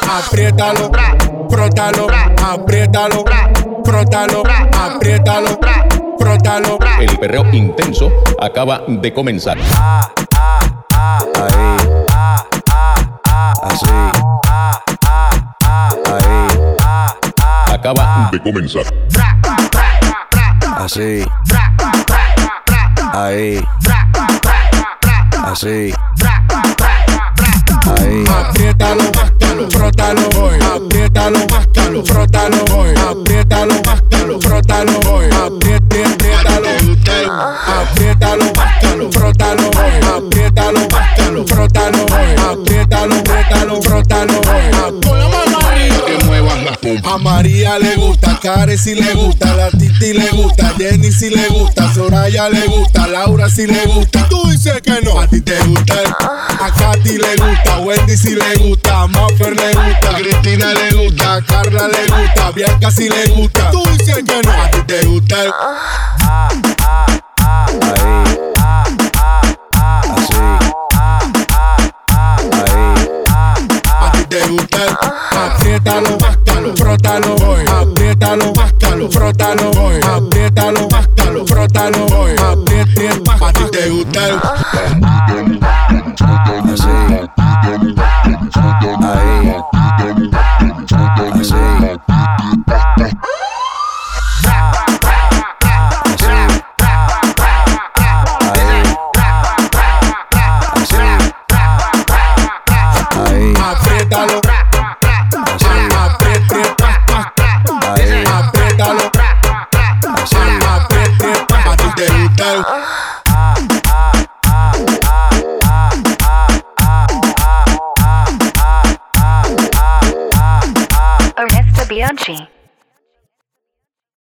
apriétalo, frótalo, apriétalo, frótalo, apriétalo, frótalo. El perreo intenso acaba de comenzar. Ahí, así, ahí, Acaba de comenzar. así, ahí, así, ahí. Apriétalo, máscalo, frótalo, apriétalo, máscalo, frótalo, apriétalo, máscalo, frótalo, apriétalo, apriétalo, máscalo, frótalo, apriétalo, máscalo, frótalo, apriétalo, frótalo, con la mano arriba. Que muevas las pompas. A María le gusta, Karen si le gusta, la Titi le gusta, Jenny si le gusta, Soraya le gusta, Laura si le gusta. Tú dices que no, a ti te gusta, a Katy le gusta, Wendy si le gusta, a Maffer le gusta, a Cristina le gusta, a Carla le gusta, a Bianca si le gusta. Tú dices que no, a ti te gusta. Ahí, así, ahí, A ti te gusta, apriétalo, máscalo, frótalo, apriétalo, máscalo, frótalo, apriétalo, máscalo, frótalo, apriétalo, a ti te gusta. así, ahí, así, Apriétalo, ahí, apriétalo, así, a ti te gusta. Ernesto Bianchi.